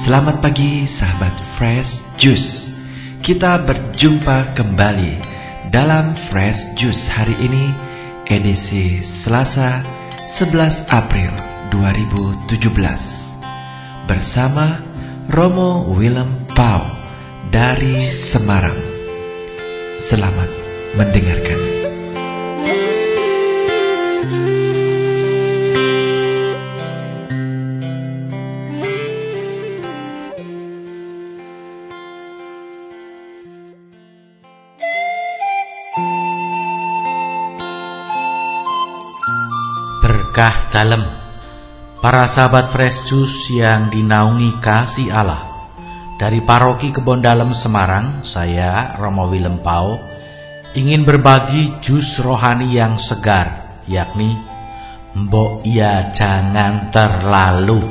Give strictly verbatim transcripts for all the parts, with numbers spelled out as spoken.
Selamat pagi sahabat Fresh Juice. Kita berjumpa kembali dalam Fresh Juice hari ini, edisi Selasa sebelas April dua ribu tujuh belas. Bersama Romo Willem Pau dari Semarang. Selamat mendengarkan. Berkah dalem para sahabat Fresh Juice yang dinaungi kasih Allah. Dari Paroki Kebon Dalem Semarang, saya Romo Willem Pau ingin berbagi jus rohani yang segar, yakni Mbok ya jangan terlalu.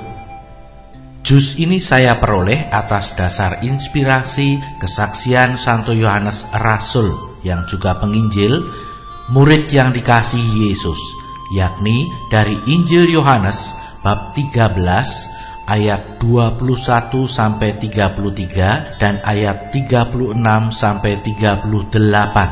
Jus ini saya peroleh atas dasar inspirasi kesaksian Santo Yohanes Rasul yang juga penginjil, murid yang dikasihi Yesus, yakni dari Injil Yohanes bab tiga belas ayat dua puluh satu sampai tiga puluh tiga dan ayat tiga puluh enam sampai tiga puluh delapan.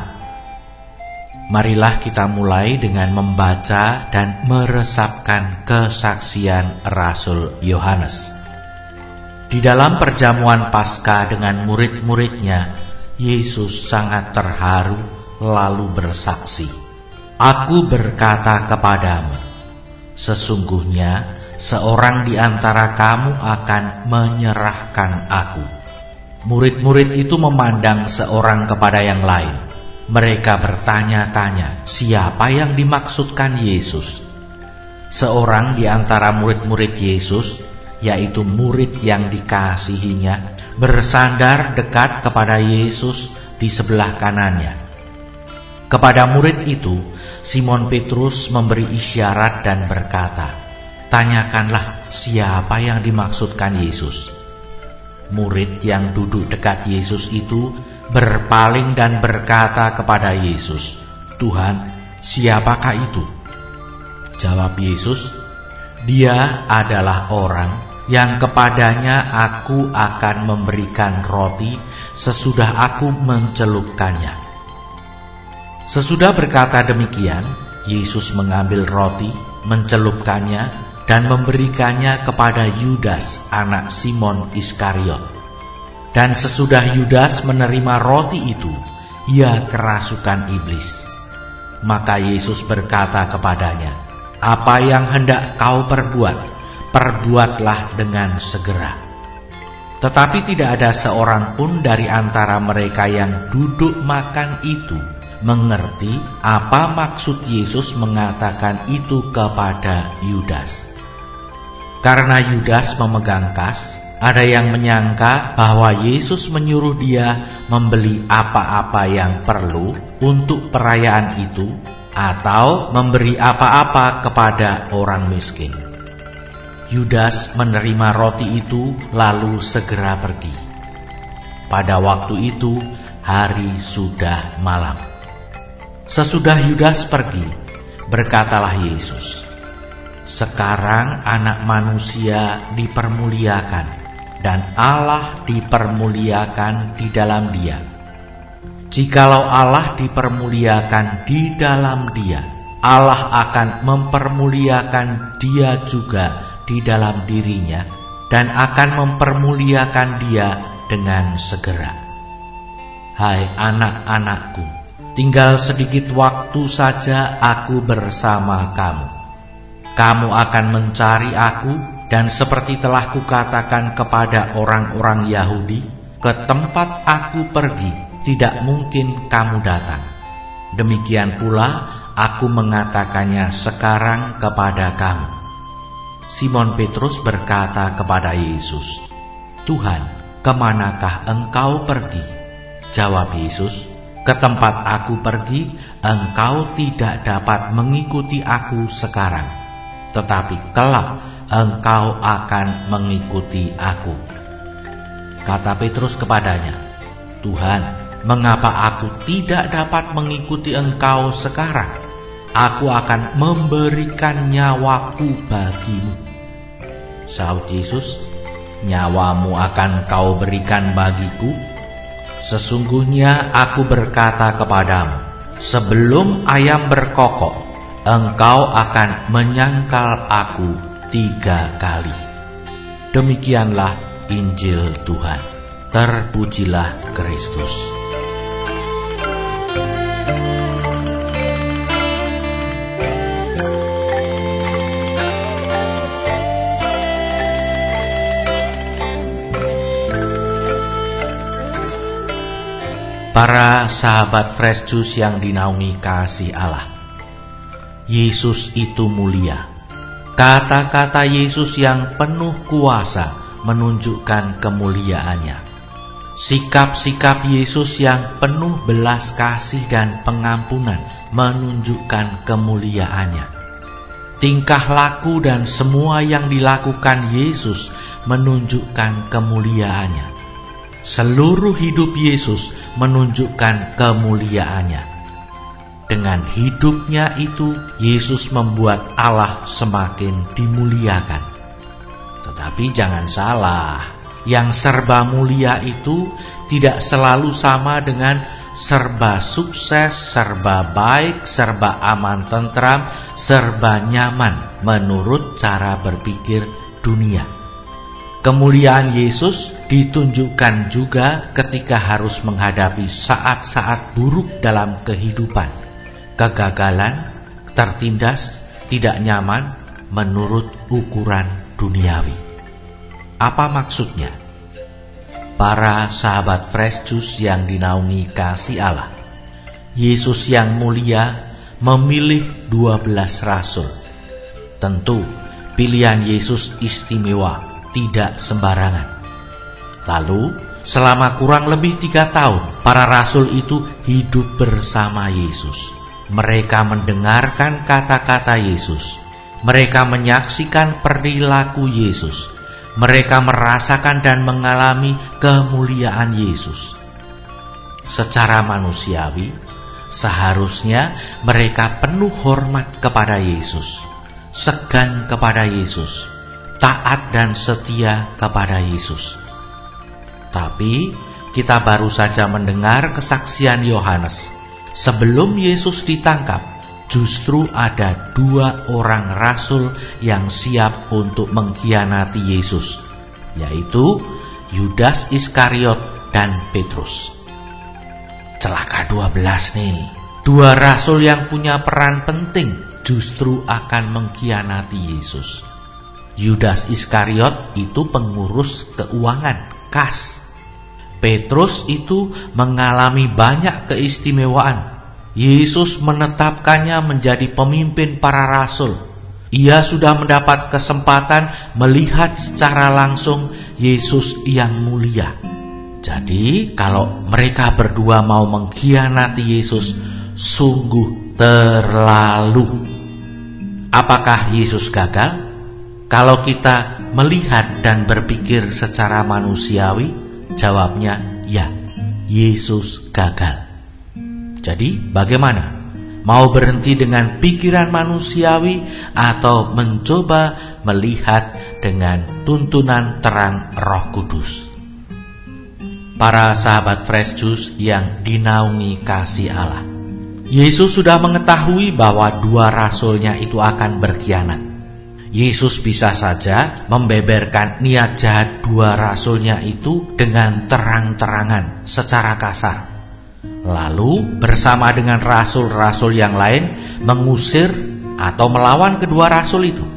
Marilah kita mulai dengan membaca dan meresapkan kesaksian Rasul Yohanes. Di dalam perjamuan Paskah dengan murid-muridnya, Yesus sangat terharu lalu bersaksi, "Aku berkata kepadamu, sesungguhnya seorang di antara kamu akan menyerahkan aku." Murid-murid itu memandang seorang kepada yang lain. Mereka bertanya-tanya, siapa yang dimaksudkan Yesus? Seorang di antara murid-murid Yesus, yaitu murid yang dikasihinya, bersandar dekat kepada Yesus di sebelah kanannya. Kepada murid itu, Simon Petrus memberi isyarat dan berkata, "Tanyakanlah siapa yang dimaksudkan Yesus." Murid yang duduk dekat Yesus itu berpaling dan berkata kepada Yesus, "Tuhan, siapakah itu?" Jawab Yesus, "Dia adalah orang yang kepadanya aku akan memberikan roti sesudah aku mencelupkannya." Sesudah berkata demikian, Yesus mengambil roti, mencelupkannya, dan memberikannya kepada Yudas, anak Simon Iskariot. Dan sesudah Yudas menerima roti itu, ia kerasukan iblis. Maka Yesus berkata kepadanya, "Apa yang hendak kau perbuat, perbuatlah dengan segera." Tetapi tidak ada seorang pun dari antara mereka yang duduk makan itu mengerti apa maksud Yesus mengatakan itu kepada Yudas. Karena Yudas memegang kas, ada yang menyangka bahwa Yesus menyuruh dia membeli apa-apa yang perlu untuk perayaan itu atau memberi apa-apa kepada orang miskin. Yudas menerima roti itu lalu segera pergi. Pada waktu itu hari sudah malam. Sesudah Yudas pergi, berkatalah Yesus, "Sekarang anak manusia dipermuliakan dan Allah dipermuliakan di dalam dia. Jikalau Allah dipermuliakan di dalam dia, Allah akan mempermuliakan dia juga di dalam dirinya dan akan mempermuliakan dia dengan segera. Hai anak-anakku, tinggal sedikit waktu saja aku bersama kamu. Kamu akan mencari aku, dan seperti telah kukatakan kepada orang-orang Yahudi, ke tempat aku pergi tidak mungkin kamu datang. Demikian pula aku mengatakannya sekarang kepada kamu." Simon Petrus berkata kepada Yesus, "Tuhan, kemanakah engkau pergi?" Jawab Yesus, "Ke tempat aku pergi, engkau tidak dapat mengikuti aku sekarang, tetapi kelak engkau akan mengikuti aku." Kata Petrus kepadanya, "Tuhan, mengapa aku tidak dapat mengikuti engkau sekarang? Aku akan memberikan nyawaku bagimu." Sahut Yesus, nyawamu akan kau berikan bagiku? Sesungguhnya aku berkata kepadamu, sebelum ayam berkokok, engkau akan menyangkal aku tiga kali. Demikianlah Injil Tuhan. Terpujilah Kristus. Para sahabat Fresh Juice yang dinaungi kasih Allah, Yesus itu mulia. Kata-kata Yesus yang penuh kuasa menunjukkan kemuliaannya. Sikap-sikap Yesus yang penuh belas kasih dan pengampunan menunjukkan kemuliaannya. Tingkah laku dan semua yang dilakukan Yesus menunjukkan kemuliaannya. Seluruh hidup Yesus menunjukkan kemuliaannya. Dengan hidupnya itu, Yesus membuat Allah semakin dimuliakan. Tetapi jangan salah, yang serba mulia itu tidak selalu sama dengan serba sukses, serba baik, serba aman tentram, serba nyaman menurut cara berpikir dunia. Kemuliaan Yesus ditunjukkan juga ketika harus menghadapi saat-saat buruk dalam kehidupan. Kegagalan, tertindas, tidak nyaman menurut ukuran duniawi. Apa maksudnya? Para sahabat Fresh Juice yang dinaungi kasih Allah, Yesus yang mulia memilih dua belas rasul. Tentu pilihan Yesus istimewa, tidak sembarangan. Lalu, selama kurang lebih tiga tahun, para rasul itu hidup bersama Yesus. Mereka mendengarkan kata-kata Yesus. Mereka menyaksikan perilaku Yesus. Mereka merasakan dan mengalami kemuliaan Yesus. Secara manusiawi, seharusnya mereka penuh hormat kepada Yesus, segan kepada Yesus, taat dan setia kepada Yesus. Tapi kita baru saja mendengar kesaksian Yohanes. Sebelum Yesus ditangkap, justru ada dua orang rasul yang siap untuk mengkhianati Yesus, yaitu Yudas Iskariot dan Petrus. Celaka dua belas nih. Dua rasul yang punya peran penting justru akan mengkhianati Yesus. Yudas Iskariot itu pengurus keuangan, kas. Petrus itu mengalami banyak keistimewaan. Yesus menetapkannya menjadi pemimpin para rasul. Ia sudah mendapat kesempatan melihat secara langsung Yesus yang mulia. Jadi, kalau mereka berdua mau mengkhianati Yesus, sungguh terlalu. Apakah Yesus gagal? Kalau kita melihat dan berpikir secara manusiawi, jawabnya ya, Yesus gagal. Jadi bagaimana? Mau berhenti dengan pikiran manusiawi atau mencoba melihat dengan tuntunan terang Roh Kudus? Para sahabat Fresh Juice yang dinaungi kasih Allah, Yesus sudah mengetahui bahwa dua rasulnya itu akan berkhianat. Yesus bisa saja membeberkan niat jahat dua rasulnya itu dengan terang-terangan secara kasar. Lalu bersama dengan rasul-rasul yang lain mengusir atau melawan kedua rasul itu.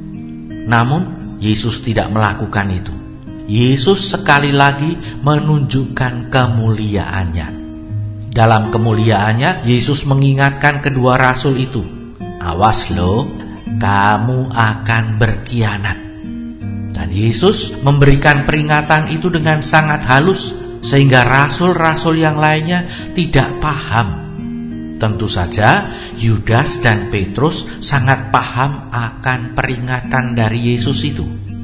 Namun Yesus tidak melakukan itu. Yesus sekali lagi menunjukkan kemuliaannya. Dalam kemuliaannya, Yesus mengingatkan kedua rasul itu, awas loh, kamu akan berkhianat. Dan Yesus memberikan peringatan itu dengan sangat halus, sehingga rasul-rasul yang lainnya tidak paham. Tentu saja Yudas dan Petrus sangat paham akan peringatan dari Yesus itu.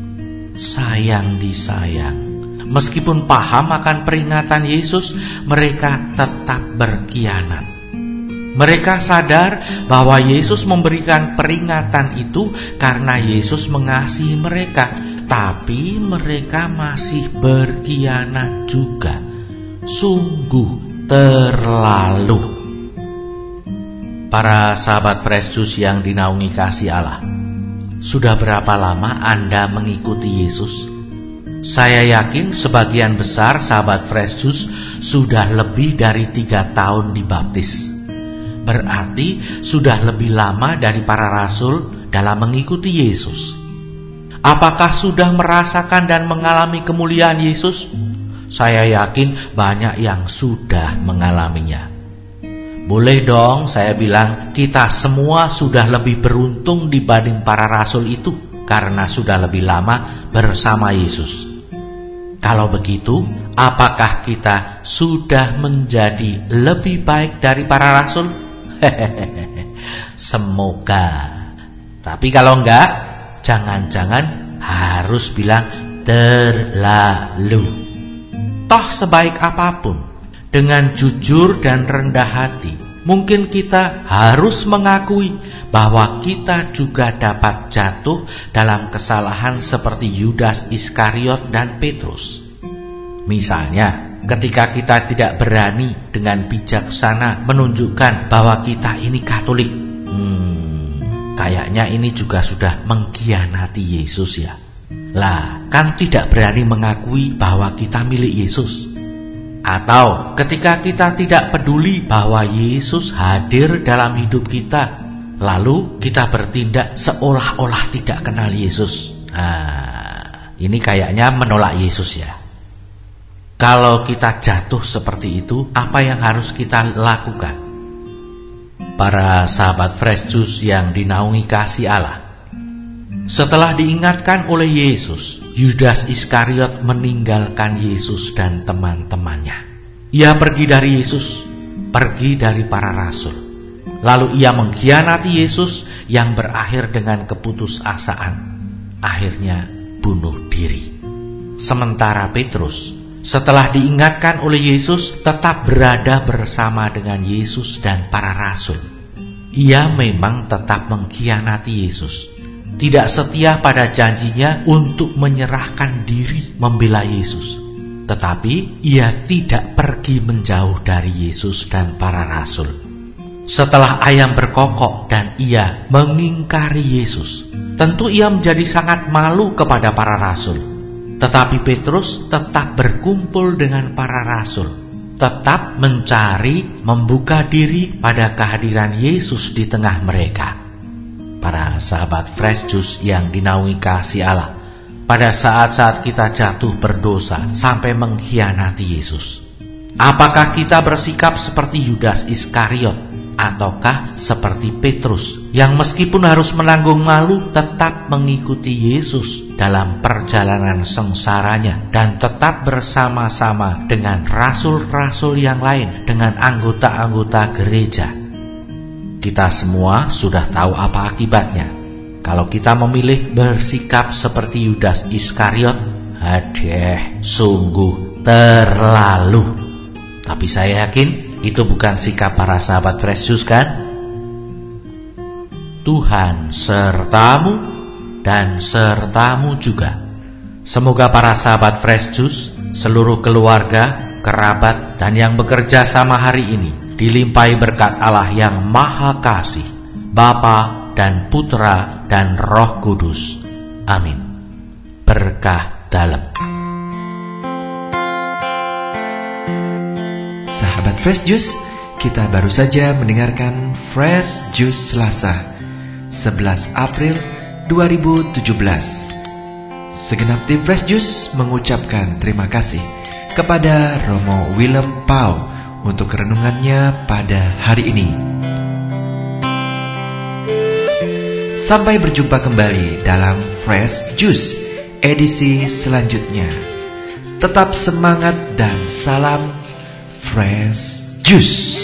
Sayang disayang, meskipun paham akan peringatan Yesus, mereka tetap berkhianat. Mereka sadar bahwa Yesus memberikan peringatan itu karena Yesus mengasihi mereka, tapi mereka masih berkhianat juga. Sungguh terlalu. Para sahabat Fresh Juice yang dinaungi kasih Allah, sudah berapa lama Anda mengikuti Yesus? Saya yakin sebagian besar sahabat Fresh Juice sudah lebih dari tiga tahun dibaptis. Berarti sudah lebih lama dari para rasul dalam mengikuti Yesus. Apakah sudah merasakan dan mengalami kemuliaan Yesus? Saya yakin banyak yang sudah mengalaminya. Boleh dong saya bilang kita semua sudah lebih beruntung dibanding para rasul itu karena sudah lebih lama bersama Yesus. Kalau begitu, apakah kita sudah menjadi lebih baik dari para rasul? Hehehe, semoga. Tapi kalau enggak, jangan-jangan harus bilang terlalu. Toh sebaik apapun, dengan jujur dan rendah hati, mungkin kita harus mengakui bahwa kita juga dapat jatuh dalam kesalahan seperti Yudas Iskariot dan Petrus. Misalnya, ketika kita tidak berani dengan bijaksana menunjukkan bahwa kita ini Katolik. Hmm, kayaknya ini juga sudah mengkhianati Yesus ya. Lah, kan tidak berani mengakui bahwa kita milik Yesus. Atau ketika kita tidak peduli bahwa Yesus hadir dalam hidup kita, lalu kita bertindak seolah-olah tidak kenal Yesus. Nah, ini kayaknya menolak Yesus ya. Kalau kita jatuh seperti itu, apa yang harus kita lakukan? Para sahabat Fresh Juice yang dinaungi kasih Allah, setelah diingatkan oleh Yesus, Yudas Iskariot meninggalkan Yesus dan teman-temannya. Ia pergi dari Yesus, pergi dari para rasul. Lalu ia mengkhianati Yesus yang berakhir dengan keputusasaan. Akhirnya bunuh diri. Sementara Petrus, setelah diingatkan oleh Yesus, tetap berada bersama dengan Yesus dan para rasul. Ia memang tetap mengkhianati Yesus, tidak setia pada janjinya untuk menyerahkan diri membela Yesus. Tetapi ia tidak pergi menjauh dari Yesus dan para rasul. Setelah ayam berkokok dan ia mengingkari Yesus, tentu ia menjadi sangat malu kepada para rasul. Tetapi Petrus tetap berkumpul dengan para rasul, tetap mencari, membuka diri pada kehadiran Yesus di tengah mereka. Para sahabat Fresh Juice yang dinaungi kasih Allah, pada saat-saat kita jatuh berdosa sampai mengkhianati Yesus, apakah kita bersikap seperti Yudas Iskariot ataukah seperti Petrus yang meskipun harus menanggung malu tetap mengikuti Yesus dalam perjalanan sengsaranya dan tetap bersama-sama dengan rasul-rasul yang lain, dengan anggota-anggota gereja? Kita semua sudah tahu apa akibatnya kalau kita memilih bersikap seperti Yudas Iskariot. Aduh, sungguh terlalu. Tapi saya yakin itu bukan sikap para sahabat Fresh Juice kan? Tuhan sertamu dan sertamu juga. Semoga para sahabat Fresh Juice, seluruh keluarga, kerabat, dan yang bekerja sama hari ini dilimpahi berkat Allah yang Maha Kasih, Bapa dan Putra dan Roh Kudus. Amin. Berkah dalam. Sahabat Fresh Juice, kita baru saja mendengarkan Fresh Juice Selasa sebelas April dua ribu tujuh belas. Segenap tim Fresh Juice mengucapkan terima kasih kepada Romo Willem Pau untuk renungannya pada hari ini. Sampai berjumpa kembali dalam Fresh Juice edisi selanjutnya. Tetap semangat dan salam Fresh Juice.